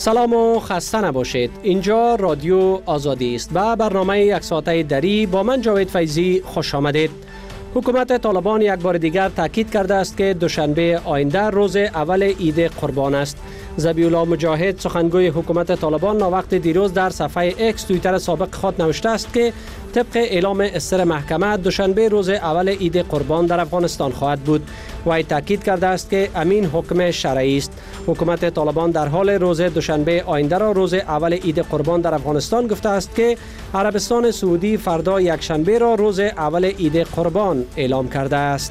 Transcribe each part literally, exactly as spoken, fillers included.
سلام و خسته نباشید. اینجا رادیو آزادی است و برنامه یک ساعته دری با من جاوید فیضی خوش آمدید. حکومت طالبان یک بار دیگر تاکید کرده است که دوشنبه آینده روز اول عید قربان است. ذبیح الله مجاهد سخنگوی حکومت طالبان وقت دیروز در صفحه اکس توییتر سابق خود نوشته است که طبق اعلام استر محکمه دوشنبه روز اول عید قربان در افغانستان خواهد بود. وی تاکید کرده است که امین حکم شرعی است. حکومت طالبان در حال روز دوشنبه آینده را روز اول عید قربان در افغانستان گفته است که عربستان سعودی فردا یکشنبه را روز اول عید قربان اعلام کرده است.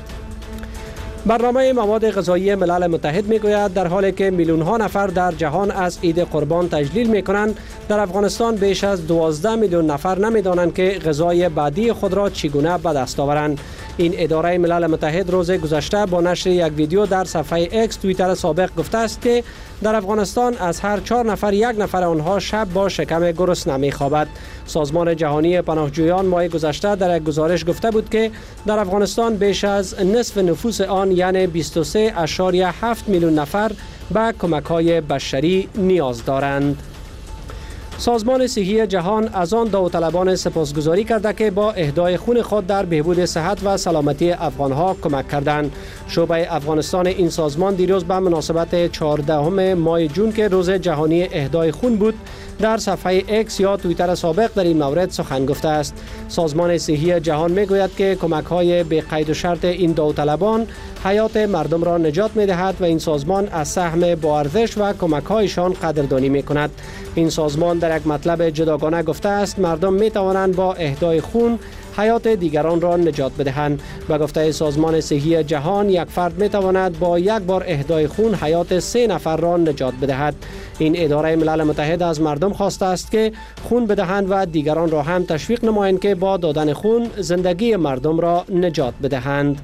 برنامه مواد غذایی ملل متحد میگوید در حالی که میلیون ها نفر در جهان از عید قربان تجلیل میکنند، در افغانستان بیش از دوازده میلیون نفر نمیدانند که غذای بعدی خود را چگونه به دست آورند. این اداره ملل متحد روز گذشته با نشر یک ویدیو در صفحه اکس توییتر سابق گفته است که در افغانستان از هر چهار نفر یک نفر آنها شب با شکم گرسنه میخوابد. سازمان جهانی پناهجویان ماه گذشته در یک گزارش گفته بود که در افغانستان بیش از نصف نفوس آن یعنی بیست و سه اشاریه هفت میلیون نفر به کمک‌های بشری نیاز دارند. سازمان صحی جهان از آن داوطلبان سپاسگزاری کرده که با اهدای خون خود در بهبود صحت و سلامتی افغانها کمک کردند. شعبه افغانستان این سازمان دیروز به مناسبت چهاردهم ماه جون که روز جهانی اهدای خون بود در صفحه اکس یا توییتر سابق در این مورد سخن گفته است. سازمان صحی جهان میگوید که کمک‌های بی قید و شرط این داوطلبان حیات مردم را نجات می‌دهد و این سازمان از سهم با ارزش و کمک‌هایشان قدردانی می‌کند. این سازمان در یک مطلب جداگانه گفته است مردم می‌توانند با اهدای خون حیات دیگران را نجات بدهند. به گفته سازمان صحی جهان یک فرد می‌تواند با یک بار اهدای خون حیات سه نفر را نجات بدهد. این اداره ملل متحد از مردم خواسته است که خون بدهند و دیگران را هم تشویق نمایند که با دادن خون زندگی مردم را نجات بدهند.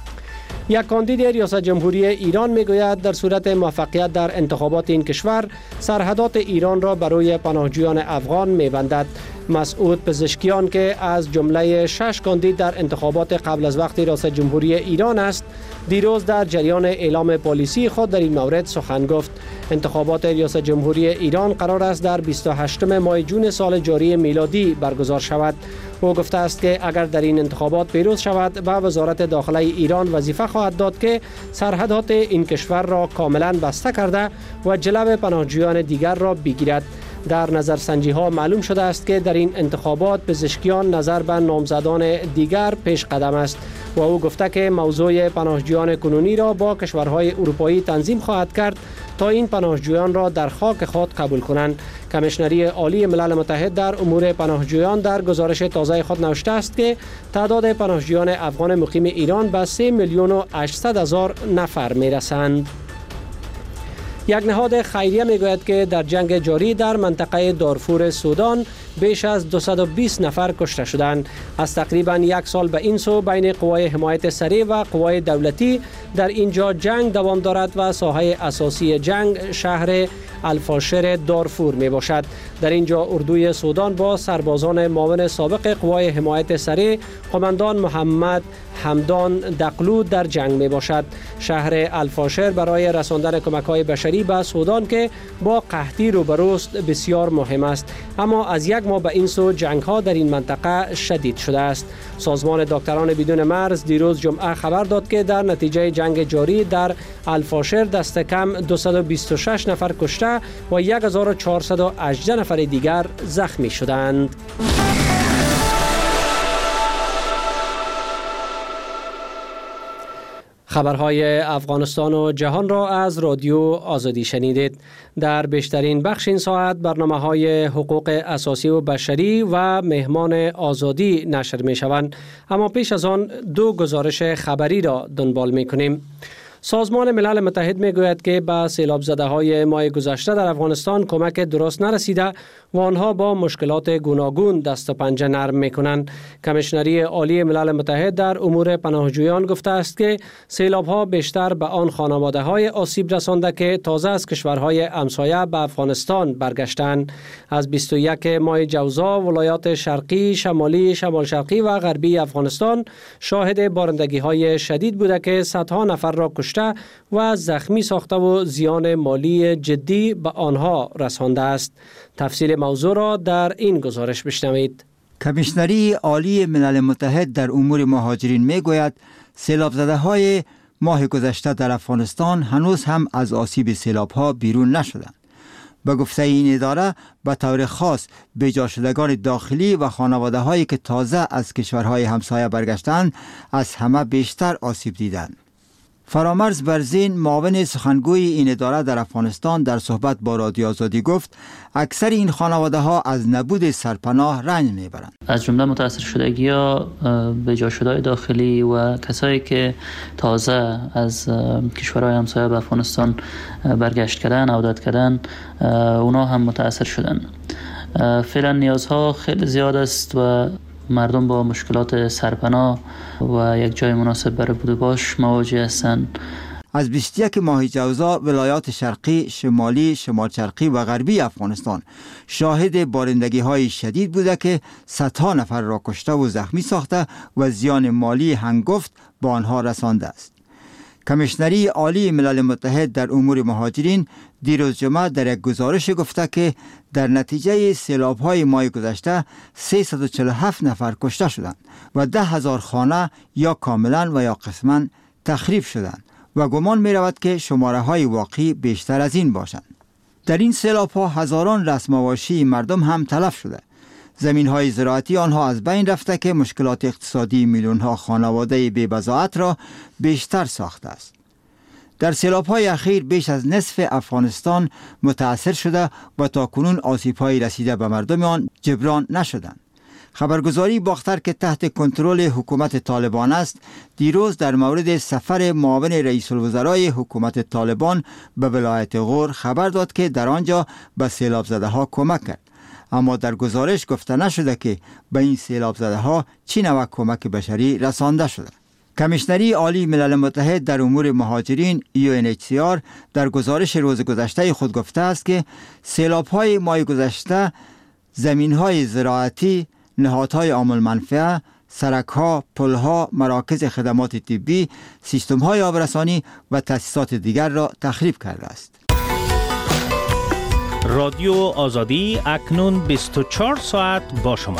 یک کاندید ریاست جمهوری ایران میگوید در صورت موفقیت در انتخابات این کشور سرحدات ایران را برای پناهجویان افغان میبندد. مسعود پزشکیان که از جمله شش کاندید در انتخابات قبل از وقت ریاست جمهوری ایران است، دیروز در جریان اعلام پالیسی خود در این مورد سخن گفت. انتخابات ریاست جمهوری ایران قرار است در بیست و هشتم ماه جون سال جاری میلادی برگزار شود. او گفته است که اگر در این انتخابات پیروز شود به وزارت داخله ایران وظیفه خواهد داد که سرحدات این کشور را کاملا بسته کرده و جلو پناهجویان دیگر را بگیرد. در نظرسنجی ها معلوم شده است که در این انتخابات پزشکیان نظر به نامزدان دیگر پیش قدم است و او گفته که موضوع پناهجویان کنونی را با کشورهای اروپایی تنظیم خواهد کرد تا این پناهجویان را در خاک خود قبول کنند. کمیشنری عالی ملل متحد در امور پناهجویان در گزارش تازه خود نوشته است که تعداد پناهجویان افغان مقیم ایران به سه میلیون و هشتصد هزار نفر میرسند. یک نهاد خیریه میگوید که در جنگ جاری در منطقه دارفور سودان بیش از دویست و بیست نفر کشته شدند. از تقریبا یک سال به این سو بین قوای حمایت سریع و قوای دولتی در اینجا جنگ دوام دارد و ساحه اساسی جنگ شهر الفاشر دارفور می باشد. در اینجا اردوی سودان با سربازان معاون سابق قوای حمایت سریع قماندان محمد حمدان دقلو در جنگ می باشد. شهر الفاشر برای رساندن کمک‌های بشری به سودان که با قحطی روبروست بسیار مهم است، اما از یک ماه به این سو جنگ‌ها در این منطقه شدید شده است. سازمان دکتران بدون مرز دیروز جمعه خبر داد که در نتیجه جنگ جاری در الفاشر دست کم دویست و بیست و شش نفر کشته و یک هزار و چهارصد و هجده نفر دیگر زخمی شدند. خبرهای افغانستان و جهان را از رادیو آزادی شنیدید. در بیشترین بخش این ساعت برنامه‌های حقوق اساسی و بشری و مهمان آزادی نشر می‌شوند، اما پیش از آن دو گزارش خبری را دنبال می‌کنیم. سازمان ملل متحد میگوید که به سیلاب زده های ماه گذشته در افغانستان کمک درست نرسیده و آنها با مشکلات گوناگون دست و پنجه نرم میکنند. کمیشنری عالی ملل متحد در امور پناهجویان گفته است که سیلاب ها بیشتر به آن خانواده های آسیب رسانده که تازه از کشورهای همسایه به افغانستان برگشتند. از بیست و یک ماه جوزا ولایات شرقی، شمالی، شمال شرقی و غربی افغانستان شاهد بارندگی های شدید بوده که صدها نفر را کشته کشته و زخمی ساخته و زیان مالی جدی به آنها رسانده است. تفصیل موضوع را در این گزارش بشنوید. کمیشنری عالی ملل متحد در امور مهاجرین می گوید سیلاب زده های ماه گذشته در افغانستان هنوز هم از آسیب سیلاب ها بیرون نشدند. به گفته این اداره به طور خاص بیجا شدگان داخلی و خانواده هایی که تازه از کشورهای همسایه برگشتند از همه بیشتر آسیب دیدند. فرامرز برزین معاون سخنگوی این اداره در افغانستان در صحبت با رادیو آزادی گفت اکثر این خانواده ها از نبود سرپناه رنج میبرند. از جمله متاثر شدگی ها بیجا شدگان داخلی و کسایی که تازه از کشورهای همسایه به افغانستان برگشت کردن، عودت کردن، اونا هم متاثر شدن. فعلا نیازها خیلی زیاد است و مردم با مشکلات سرپناه و یک جای مناسب برای بود و باش مواجه هستند. از بیست و یک ماه جوزا ولایات شرقی، شمالی، شمال شرقی و غربی افغانستان شاهد بارندگی های شدید بوده که صدها نفر را کشته و زخمی ساخته و زیان مالی هنگفت به آنها رسانده است. کمیشنری عالی ملل متحد در امور مهاجرین دیروز جمعه در یک گزارش گفته که در نتیجه سیلاب‌های ماه گذشته سیصد و چهل و هفت نفر کشته شدند و ده هزار خانه یا کاملا و یا قسما تخریب شدند و گمان می رود که شماره های واقعی بیشتر از این باشند. در این سیلاب‌ها هزاران رسم مواشی مردم هم تلف شده. زمین های زراعتی آنها از بین رفته که مشکلات اقتصادی میلیون ها خانواده بی بضاعت را بیشتر ساخته است. در سیلاب های اخیر بیش از نصف افغانستان متاثر شده و تا کنون آسیب های رسیده به مردم آن جبران نشدند. خبرگزاری باختر که تحت کنترل حکومت طالبان است دیروز در مورد سفر معاون رئیس الوزرای حکومت طالبان به ولایت غور خبر داد که در آنجا به سیلاب زده ها کمک کرد. اما در گزارش گفته نشده که به این سیلاب زده ها چی نوع کمک بشری رسانده شده. کمیشنری عالی ملل متحد در امور مهاجرین یو ان اچ سی آر در گزارش روز گذشته خود گفته است که سیلاب های ماه گذشته زمین های زراعتی، نهادهای عام المنفعه، سرک ها، پل ها، مراکز خدمات طبی، سیستم های آبرسانی و تأسیسات دیگر را تخریب کرده است. رادیو آزادی اکنون بیست و چهار ساعت با شما.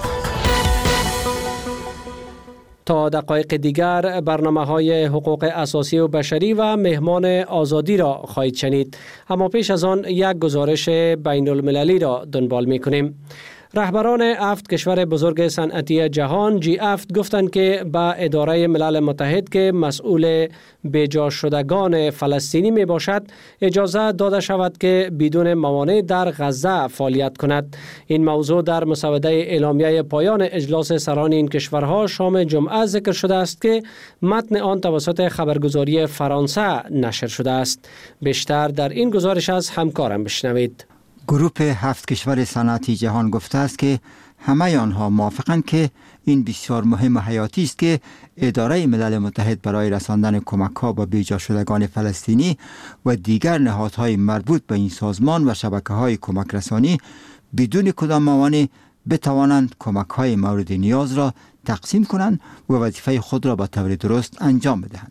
تا دقایق دیگر برنامه های حقوق اساسی و بشری و مهمان آزادی را خواهید شنید. اما پیش از آن یک گزارش بین المللی را دنبال می کنیم. رهبران هفت کشور بزرگ صنعتی جهان جی هفت گفتند که با اداره ملل متحد که مسئول بیجا شدگان فلسطینی می باشد اجازه داده شود که بدون موانع در غزه فعالیت کند. این موضوع در مسوده اعلامیه پایان اجلاس سران این کشورها شام جمعه ذکر شده است که متن آن توسط خبرگزاری فرانسه نشر شده است. بیشتر در این گزارش از همکارم بشنوید. گروپ هفت کشور صنعتی جهان گفته است که همه آنها موافقند که این بسیار مهم و حیاتی است که اداره ملل متحد برای رساندن کمک‌ها به بیجا شدگان فلسطینی و دیگر نهادهای مربوط به این سازمان و شبکه‌های کمک رسانی بدون کدام موانع بتوانند کمک‌های مورد نیاز را تقسیم کنند و وظیفه خود را به طور درست انجام بدهند.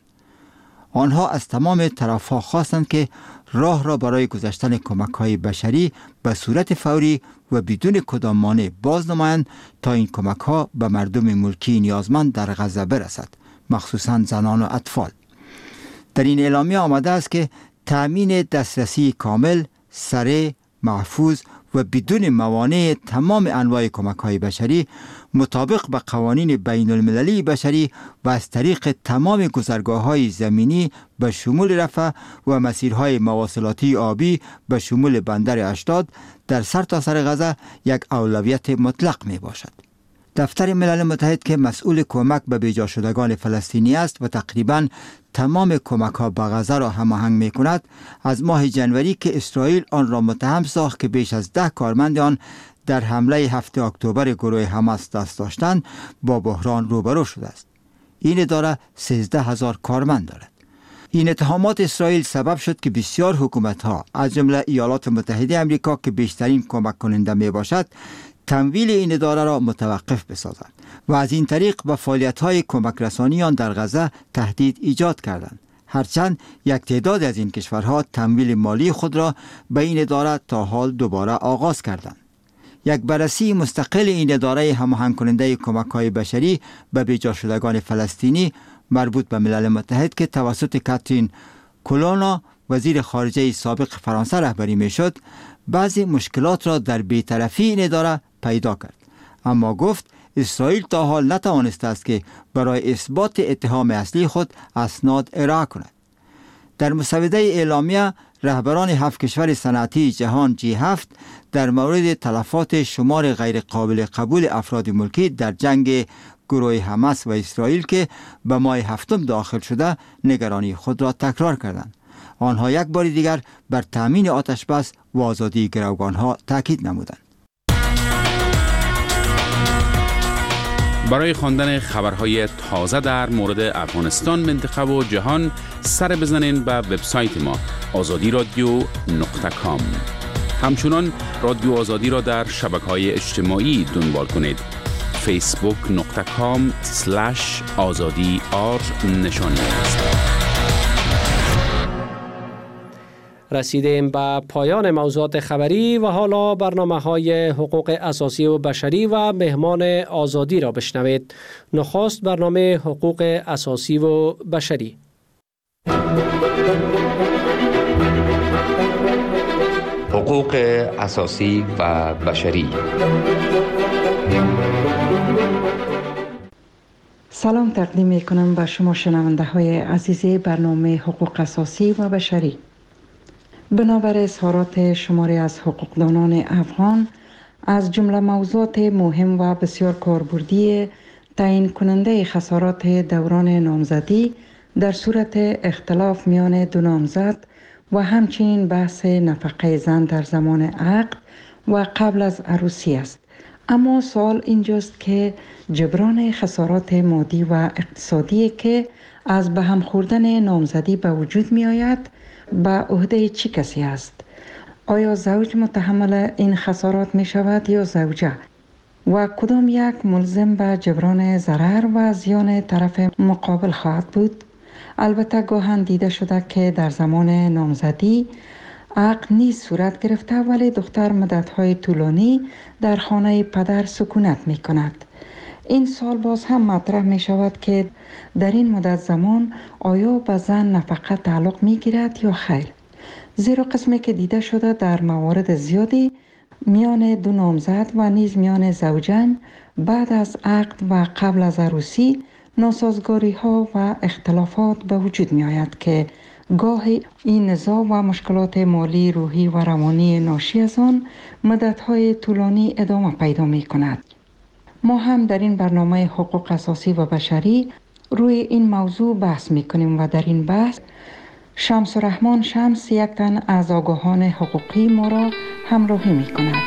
آنها از تمام طرف‌ها خواستند که راه را برای گذشتن کمک‌های بشری به صورت فوری و بدون کدام مانع باز نمایند تا این کمک‌ها به مردم ملکی نیازمند در غزه برسد، مخصوصاً زنان و اطفال. در این اعلامیه آمده است که تأمین دسترسی کامل، سریع، محفوظ و بدون موانع تمام انواع کمک‌های بشری مطابق به قوانین بین المللی بشری و از طریق تمام گذرگاه‌های زمینی به شمول رفح و مسیرهای مواصلاتی آبی به شمول بندر اشداد در سرتاسر غزه یک اولویت مطلق می باشد. دفتر ملل متحد که مسئول کمک به بیجا شدگان فلسطینی است و تقریباً تمام کمک‌ها به غزه را هماهنگ می‌کند، از ماه جنوری که اسرائیل آن را متهم ساخت که بیش از ده کارمند آن در حمله هفته اکتبر گروه حماس دست داشتند با بحران روبرو شده است. این اداره سیزده هزار کارمند دارد. این اتهامات اسرائیل سبب شد که بسیار حکومت‌ها از جمله ایالات متحده آمریکا که بیشترین کمک کننده میباشد تمویل این اداره را متوقف بسازند و از این طریق به فعالیت‌های کمک رسانی آن در غزه تهدید ایجاد کردند. هرچند یک تعداد از این کشورها تمویل مالی خود را به این اداره تا حال دوباره آغاز کردند. یک بررسی مستقل این اداره هماهنگ کننده کمک‌های بشری به بیجا شدگان فلسطینی مربوط به ملل متحد که توسط کاترین کولونا وزیر خارجه سابق فرانسه رهبری میشد، بعضی مشکلات را در بی‌طرفی این اداره پیدا کرد، اما گفت اسرائیل تا حال نتوانسته است که برای اثبات اتهام اصلی خود اسناد ارائه کند. در مسوده اعلامیه رهبران هفت کشور صنعتی جهان جی هفت در مورد تلفات شمار غیر قابل قبول افراد ملکی در جنگ گروه حماس و اسرائیل که به ماه هفتم داخل شده نگرانی خود را تکرار کردند. آنها یک بار دیگر بر تامین آتش بس و آزادی گروگانها تاکید نمودند. برای خواندن خبرهای تازه در مورد افغانستان، منطقه و جهان سر بزنین به وبسایت ما آزادی رادیو نقطه کام. همچنان رادیو آزادی را در شبکه‌های اجتماعی دنبال کنید. فیسبوک نقطه کام سلش آزادی آر نشانی است. رسیدیم به پایان موضوعات خبری و حالا برنامه های حقوق اساسی و بشری و مهمان آزادی را بشنوید. نخست برنامه حقوق اساسی و بشری. حقوق اساسی و بشری. سلام تقدیم می کنم به شما شنونده های عزیز برنامه حقوق اساسی و بشری. بنابر اظهارات شماری از حقوقدانان افغان، از جمله موضوعات مهم و بسیار کاربردی تعیین کننده خسارات دوران نامزدی در صورت اختلاف میان دو نامزد و همچنین بحث نفقه زن در زمان عقد و قبل از عروسی است. اما سوال اینجاست که جبران خسارات مادی و اقتصادی که از به هم خوردن نامزدی به وجود می آید به عهده چه کسی است؟ آیا زوج متحمل این خسارات می شود یا زوجه؟ و کدام یک ملزم به جبران ضرر و زیان طرف مقابل خواهد بود؟ البته گاهن دیده شده که در زمان نامزدی عقد نیز صورت گرفته ولی دختر مدت‌های طولانی در خانه پدر سکونت می کند. این سال باز هم مطرح می شود که در این مدت زمان آیا به زن نفقه تعلق می گیرد یا خیر؟ زیرا قسمی که دیده شده در موارد زیادی میان دو نامزد و نیز میان زوجین بعد از عقد و قبل از عروسی ناسازگاری ها و اختلافات به وجود می آید که گاهی این نزاع و مشکلات مالی، روحی و روانی ناشی از آن مدت‌های طولانی ادامه پیدا می کند. ما هم در این برنامه حقوق اساسی و بشری روی این موضوع بحث می کنیم و در این بحث شمس الرحمن شمس یک تن از آگاهان حقوقی ما را همراهی می کند.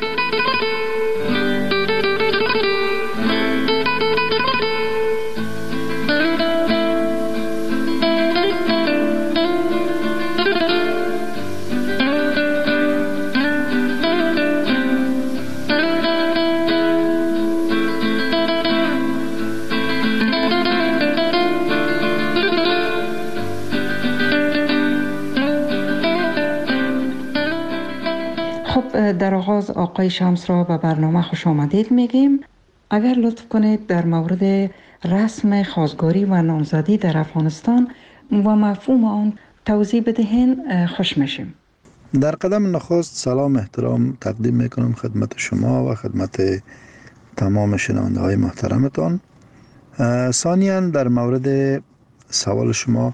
در آغاز آقای شمس را به برنامه خوش آمدید میگیم. اگر لطف کنید در مورد رسم خواستگاری و نامزدی در افغانستان و مفهوم آن توضیح بدهین خوش میشیم. در قدم نخست سلام احترام تقدیم میکنم خدمت شما و خدمت تمام شنونده های محترمتان. ثانیاً در مورد سوال شما،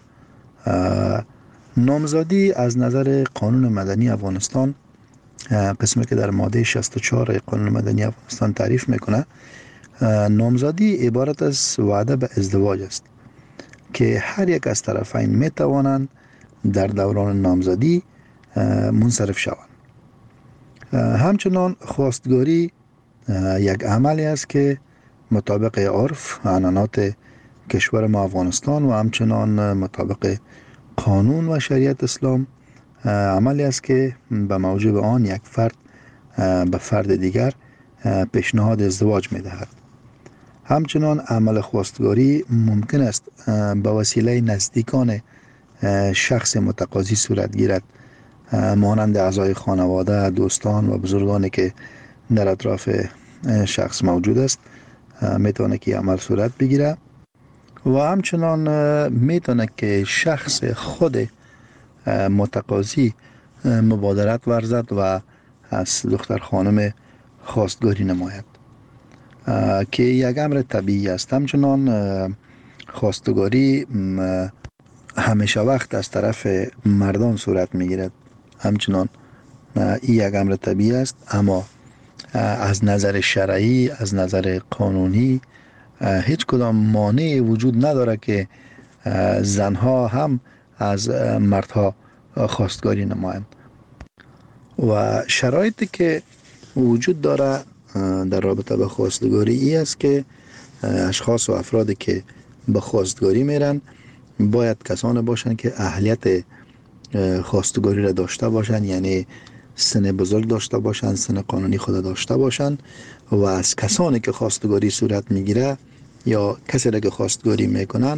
نامزدی از نظر قانون مدنی افغانستان، قسمی که در ماده شصت و چهار قانون مدنی افغانستان تعریف میکنه، نامزدی عبارت از وعده به ازدواج است که هر یک از طرفین میتوانند در دوران نامزدی منصرف شوند. همچنان خواستگاری یک عملی است که مطابق عرف عنعنات کشور ما افغانستان و همچنان مطابق قانون و شریعت اسلام عملی است که به موجب آن یک فرد به فرد دیگر پیشنهاد ازدواج می دهد. همچنان عمل خواستگاری ممکن است به وسیله نزدیکان شخص متقاضی صورت گیرد، مانند اعضای خانواده، دوستان و بزرگانی که در اطراف شخص موجود است میتونه که عمل صورت بگیره. و همچنان میتونه که شخص خود متقاضی مبادرت ورزد و از دختر خانم خواستگاری نماید که یک امر طبیعی است. همچنان خواستگاری همیشه وقت از طرف مردان صورت میگیرد، همچنان این یک امر طبیعی است، اما از نظر شرعی، از نظر قانونی هیچ کدام مانعی وجود نداره که زنها هم از مردها خواستگاری نمایند. و شرایطی که وجود داره در رابطه به خواستگاری ای است که اشخاص و افرادی که به خواستگاری میرن باید کسانی باشند که اهلیت خواستگاری را داشته باشند، یعنی سن بزرگ داشته باشند، سن قانونی خود داشته باشند و از کسانی که خواستگاری صورت میگیره یا کسی را که خواستگاری میکنن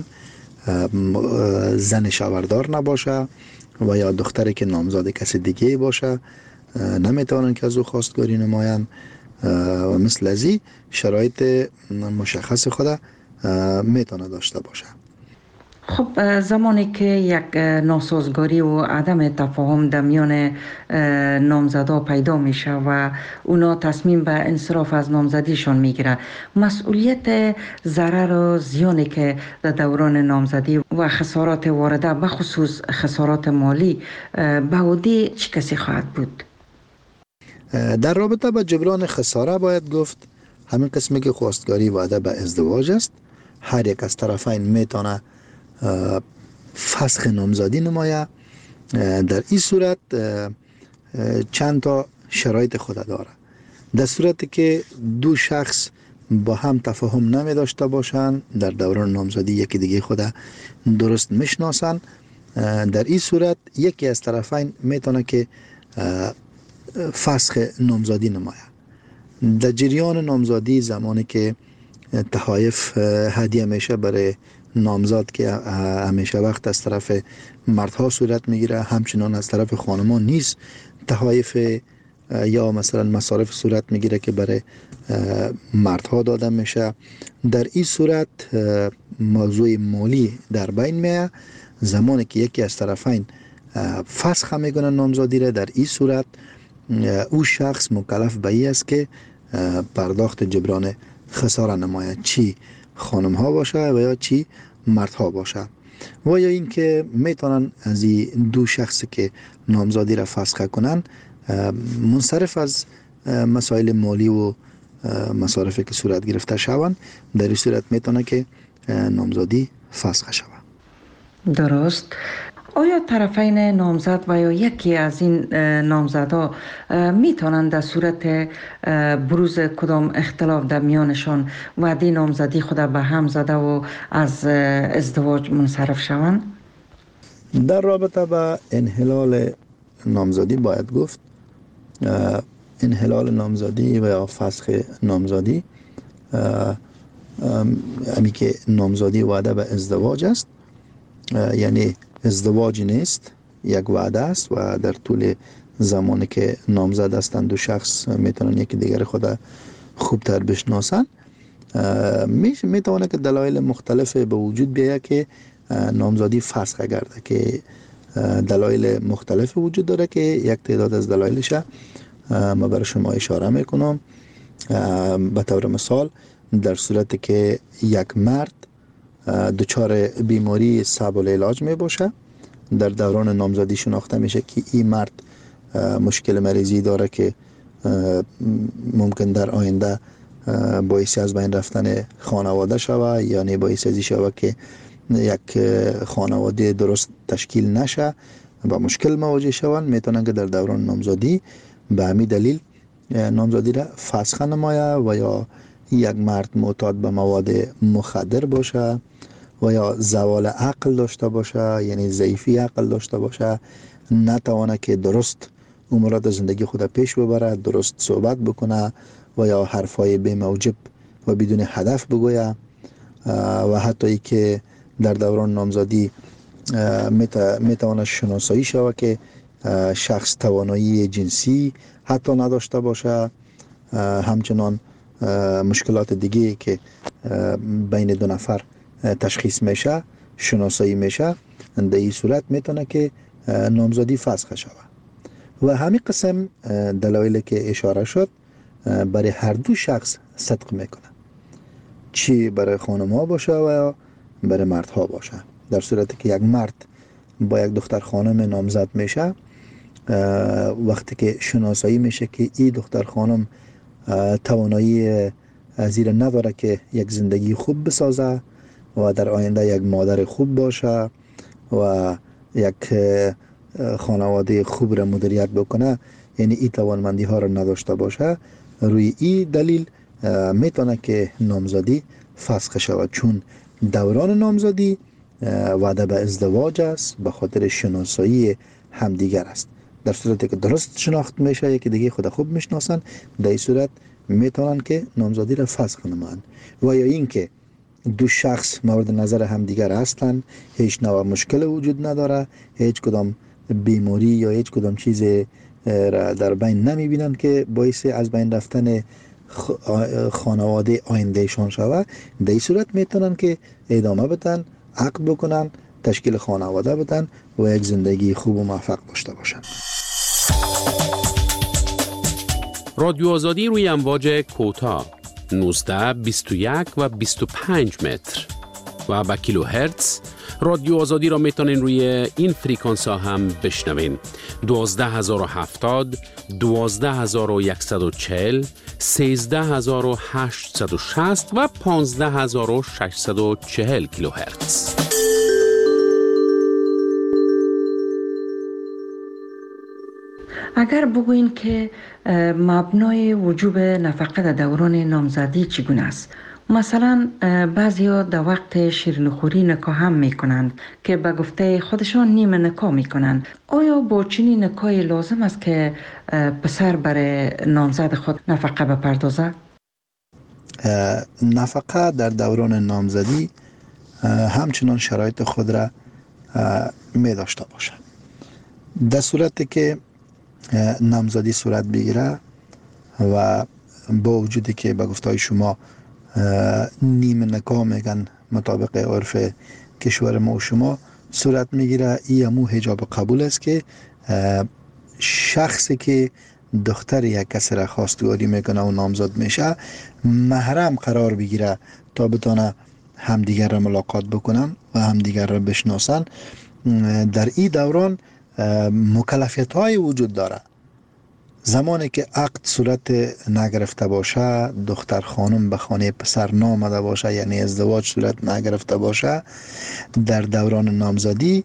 زن شوهردار نباشه و یا دختری که نامزاد کسی دیگه باشه نمیتونن که از او خواستگاری نمایند و مثل ازی شرایط مشخص خود میتونه داشته باشه. خب زمانی که یک ناسازگاری و عدم تفاهم در میان نامزدا پیدا میشه و اونا تصمیم به انصراف از نامزدیشان میگیره، مسئولیت ضرر و زیانی که در دوران نامزدی و خسارات وارده به خصوص خسارات مالی به عهده چه کسی خواهد بود؟ در رابطه با جبران خساره باید گفت همین قسمی که خواستگاری وعده به ازدواج است، هر یک از طرفین میتونه فسخ نامزدی نمایه. در این صورت چند تا شرایط خود داره. در صورتی که دو شخص با هم تفاهم نمی داشته باشند، در دوران نامزدی یکی دیگه خود درست میشناسن، در این صورت یکی از طرفین میتونه که فسخ نامزدی نمایه. در جریان نامزدی زمانی که تحایف هدیه میشه برای نامزاد که همیشه وقت از طرف مردها صورت میگیره، همچنان از طرف خانمان نیز تحایف یا مثلا مصارف صورت میگیره که برای مردها داده میشه. در این صورت موضوع مالی در بین میه. زمانی که یکی از طرفین فسخ میکنه نامزدی را، در این صورت او شخص مکلف به این است که پرداخت جبران خساره نماید، چی خانم ها باشه و یا چی مردها باشه. و یا اینکه میتونن از این دو شخصی که نامزدی را فسخ کنن منصرف از مسائل مالی و مصارفی که صورت گرفته شوند، در این صورت میتونه که نامزدی فسخ شود. درست. آیا طرفین نامزد و یا یکی از این نامزدها میتونند در صورت بروز کدام اختلاف در میانشان وعده نامزدی خود به هم زده و از ازدواج منصرف شوند؟ در رابطه با انحلال نامزدی باید گفت انحلال نامزدی و یا فسخ نامزدی امی که نامزدی وعده به ازدواج است، یعنی ازدواج نیست، یک وعده است و در طول زمانی که نامزد هستند دو شخص میتونن یکی دیگر خود خوبتر بشناسن. میتونه که دلایل مختلف به وجود بیاید که نامزدی فسخ گرده، که دلایل مختلف وجود داره که یک تعداد از دلایلش ما برای شما اشاره میکنم. به طور مثال در صورتی که یک مرد دچار بیماری صعب العلاج می باشه، در دوران نامزدی شناخته میشه که این مرد مشکل مریضی داره که ممکن در آینده باعث از بین رفتن خانواده شوه، یعنی باعث ازی شوه که یک خانواده درست تشکیل نشه و مشکل مواجه شوند، میتونن که در دوران نامزدی به همین دلیل نامزدی را فسخ نمایه. و یا یک مرد معتاد به مواد مخدر باشه و یا زوال عقل داشته باشه، یعنی ضعیفی عقل داشته باشه، نتوانه که درست امورات زندگی خود پیش ببره، درست صحبت بکنه و یا حرفای بی موجب و بدون هدف بگویه، و حتی ای که در دوران نامزدی میتواند شناسایی شود که شخص توانایی جنسی حتی نداشته باشه، همچنان مشکلات دیگه که بین دو نفر تشخیص میشه شناسایی میشه، در این صورت میتونه که نامزدی فسخ شود. و همین قسم دلایلی که اشاره شد برای هر دو شخص صدق میکنه، چی برای خانم ها باشه و برای مرد ها باشه. در صورتی که یک مرد با یک دختر خانم نامزد میشه، وقتی که شناسایی میشه که این دختر خانم توانایی زیر نداره که یک زندگی خوب بسازه و در آینده یک مادر خوب باشه و یک خانواده خوب را مدیریت بکنه، یعنی این توانمندی ها را نداشته باشه، روی این دلیل میتونه که نامزدی فسخ شود، چون دوران نامزدی وعده به ازدواج است، به خاطر شناسایی همدیگر است. در صورتی که درست شناخت میشه، یکی دیگه خود خوب میشناسن، در این صورت میتونن که نامزدی را فسخ نمایند. و یا اینکه دو شخص مورد نظر همدیگر هستند، هیچ نوع مشکل وجود نداره، هیچ کدام بیماری یا هیچ کدام چیز را در بین نمیبینن که باعث از بین رفتن خانواده آیندهشان شود، در این صورت میتونن که ادامه بدن، عقد بکنن، تشکیل خانواده بدن و یک زندگی خوب و موفق داشته باشن. رادیو آزادی روی امواج کوتاه نوزده، بیست و یک و بیست و پنج متر و با کیلو هرتز. رادیو آزادی را میتونین روی این فریکانس ها هم بشنوین: دوازده هزار و هفتاد، دوازده هزار و صد و چهل، سیزده هزار و هشتصد و شصت و پانزده هزار و ششصد و چهل کیلو هرتز. اگر بگوین که مبنای وجوب نفقه در دوران نامزدی چگونه است؟ مثلا بعضیا در وقت شیرینیخوری نکاح هم میکنند که به گفته خودشان نیمه نکاح میکنند. آیا با چنین نکاحی لازم است که پسر برای نامزد خود نفقه بپردازد؟ نفقه در دوران نامزدی همچنان شرایط خود را می داشته باشد. در صورتی که نامزدی صورت بگیره و با وجودی که به گفته شما نیمه نکاح میگن مطابق عرف کشور ما و شما صورت میگیره، این همو حجاب قبول است که شخصی که دختر یک کس را خواستگاری میکنه و نامزد میشه محرم قرار بگیره تا بتونه همدیگر را ملاقات بکنن و همدیگر را بشناسن. در این دوران مکلفیت های وجود داره. زمانی که عقد صورت نگرفته باشه، دختر خانم به خانه پسر نامده باشه، یعنی ازدواج صورت نگرفته باشه، در دوران نامزدی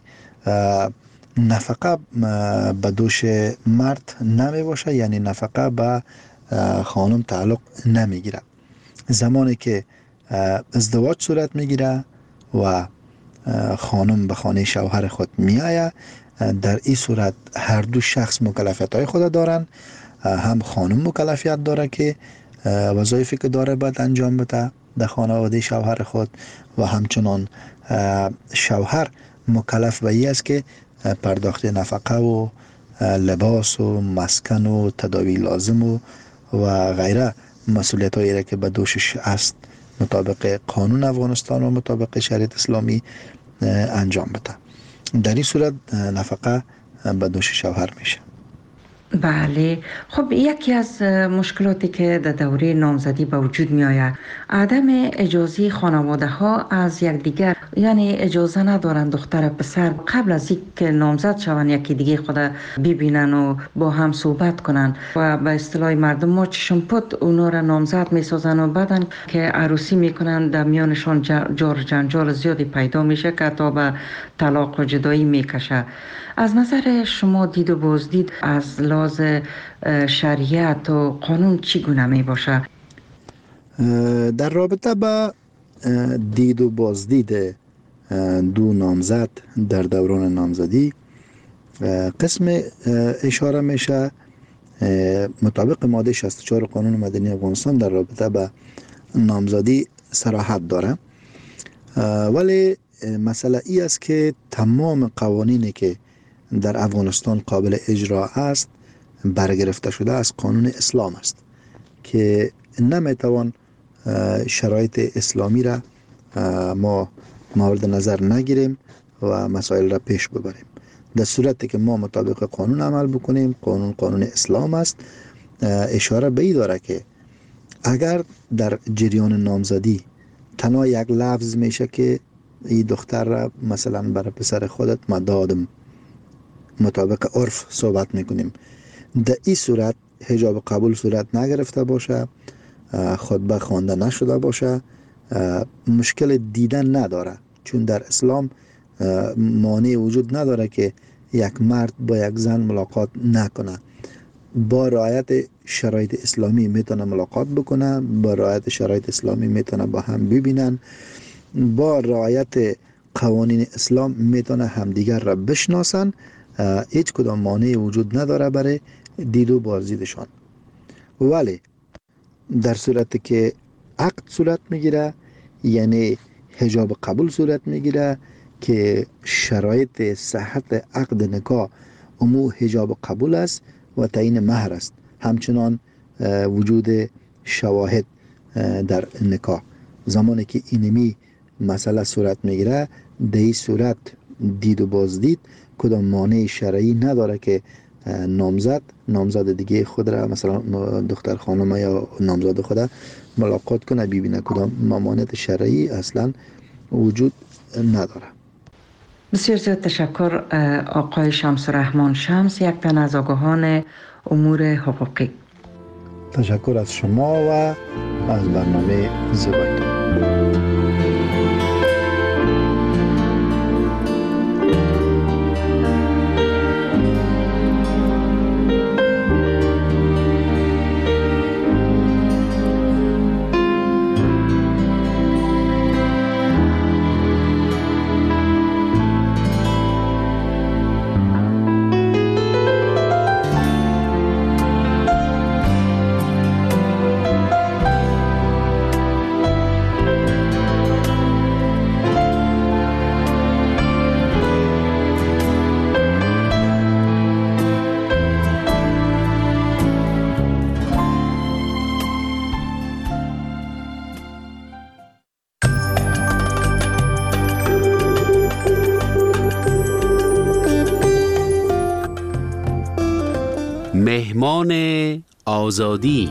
نفقه به دوش مرد نمی باشه، یعنی نفقه به خانم تعلق نمیگیره. زمانی که ازدواج صورت میگیره و خانم به خانه شوهر خود میآید، در این صورت هر دو شخص مکلفیت های خود دارن. هم خانم مکلفیت داره که وظایفی که داره باید انجام بده در خانواده شوهر خود و همچنان شوهر مکلف به این است که پرداخت نفقه و لباس و مسکن و تداوی لازم و, و غیره مسئولیت هایی که به دوشش است مطابق قانون افغانستان و مطابق شریعت اسلامی انجام بده. در این صورت نفقه به دوش شوهر میشه. بله، خب یکی از مشکلاتی که در دوره نامزدی به وجود می آید عدم اجازه خانواده ها از یکدیگر، یعنی اجازه ندارند دختر پسر قبل از اینکه نامزد شوند یکی دیگه خود ببینن و با هم صحبت کنن و به اصطلاح مردم ما چشم پد اونا را نامزد می سازن و بعدن که عروسی میکنن در میانشان جار جنجال زیادی پیدا میشه که تا به طلاق و جدایی میکشه. از نظر شما دید و بازدید از لحاظ شریعت و قانون چگونه می باشه؟ در رابطه با دید و بازدید دو نامزد در دوران نامزدی قسم اشاره میشه مطابق ماده شصت و چهار قانون مدنی افغانستان در رابطه با نامزدی صراحت داره، ولی مسئله ای است که تمام قوانینی که در افغانستان قابل اجرا است برگرفته شده از قانون اسلام است که نمیتوان شرایط اسلامی را ما مورد نظر نگیریم و مسائل را پیش ببریم. در صورتی که ما مطابق قانون عمل بکنیم، قانون قانون اسلام است، اشاره به این داره که اگر در جریان نامزدی تنها یک لفظ میشه که این دختر را مثلا برای پسر خودت ما دادم، مطابق عرف صحبت میکنیم، در این صورت حجاب قبول صورت نگرفته باشه، خطبه خوانده نشده باشه، مشکل دیدن نداره، چون در اسلام مانع وجود نداره که یک مرد با یک زن ملاقات نکنه. با رعایت شرایط اسلامی میتونه ملاقات بکنه، با رعایت شرایط اسلامی میتونه با هم ببینن، با رعایت قوانین اسلام میتونه همدیگر را بشناسن. هیچ کدام مانع وجود نداره برای دید و بازدیدشان. ولی در صورتی که عقد صورت میگیره، یعنی حجاب قبول صورت میگیره که شرایط صحت عقد نکاح امو حجاب قبول است و تعیین مهر است، همچنان وجود شواهد در نکاح. زمانی که اینمی مسئله صورت میگیره، در این صورت دید و بازدید کدام مانع شرعی نداره که نامزد نامزد دیگه خود را، مثلا دختر خانم یا نامزد خود ملاقات کنه، ببینه. کدام ممانعت شرعی اصلا وجود نداره. بسیار زیاد تشکر آقای شمس الرحمن شمس، یک تن از آگاهان امور حقوقی. تشکر از شما و از برنامه زیبایتان. مهمان آزادی.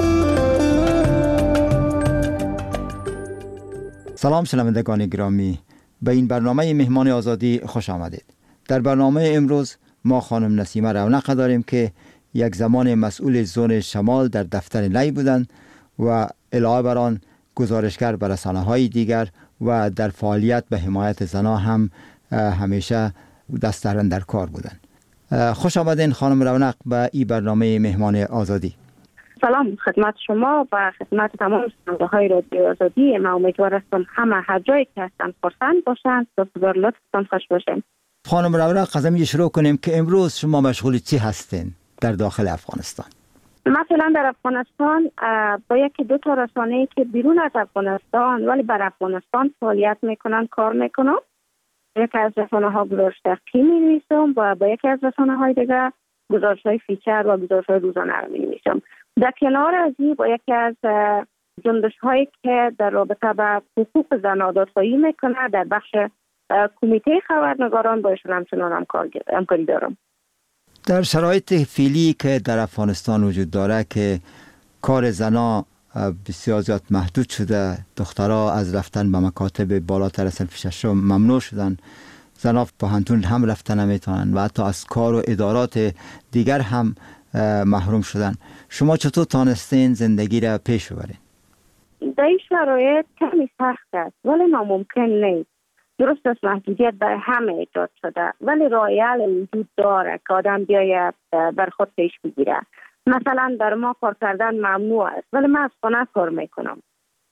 سلام شنوندگان گرامی، به این برنامه مهمان آزادی خوش آمدید. در برنامه امروز ما خانم نسیمه رونق داریم که یک زمان مسئول زون شمال در دفتر نی بودند و علاوه بر آن گزارشگر به رسانه‌های دیگر و در فعالیت به حمایت زنان هم همیشه دست در کار بودند. خوش آمدین خانم رونق به این برنامه مهمان آزادی. سلام خدمت شما و خدمت تمام شنونده های رادیو آزادی. من امیدوار هستم همه هر جایی که هستن خرسند باشند و بسیار لطفتان خوش باشین. خانم رونق، از همین شروع کنیم که امروز شما مشغول چی هستین در داخل افغانستان؟ مثلا در افغانستان با یکی دو تا رسانه‌ای که بیرون از افغانستان ولی بر افغانستان فعالیت میکنن کار میکنم. یکی از رسانه ها گزارش تحقیقی می نویسم و با یکی از رسانه های دیگر گزارش های فیچر و گزارش های روزانه رو می نویسم. در کنار از این با یکی از جنبش هایی که در رابطه با حقوق زن آزادسازی میکنه در بخش کمیته خبرنگاران با ایشون همچنان همکاری دارم. در شرایط فعلی که در افغانستان وجود داره که کار زنا بسیار زیاد محدود شده، دخترها از رفتن به مکاتب بالاتر از صنف ششم ممنوع شدن، زنها پوهنتون هم رفتن نمیتونن و حتی از کار و ادارات دیگر هم محروم شدن. شما چطور تانستین زندگی را پیش ببرین؟ در این شرایط کمی سخت است ولی ناممکن نیست. درست است محدودیت برای همه ایجاد شده ولی راه حل وجود داره که آدم بیاید بر خود پیش بگیره. مثلا در ما کار کردن ممنوع است ولی من از خانه کار میکنم.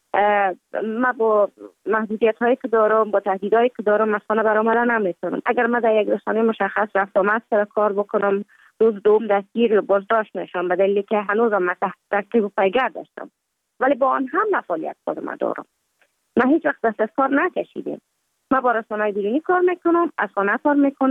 من با محدودیت هایی که دارم، با تهدیدهایی که دارم از خانه برآمدن نمیتونم. اگر من در یک رسانه مشخص رفت آمد سر کار بکنم، روز دوم دستگیر بازداشت میشم به دلیلی که هنوزم من تحت تعقیب و پیگرد داشتم. ولی با آن هم فعالیت خودم دارم. من هیچ وقت دست از کار نکشیدم. من با رسانه‌های بیرونی کار میکنم، از خانه کار میکنم.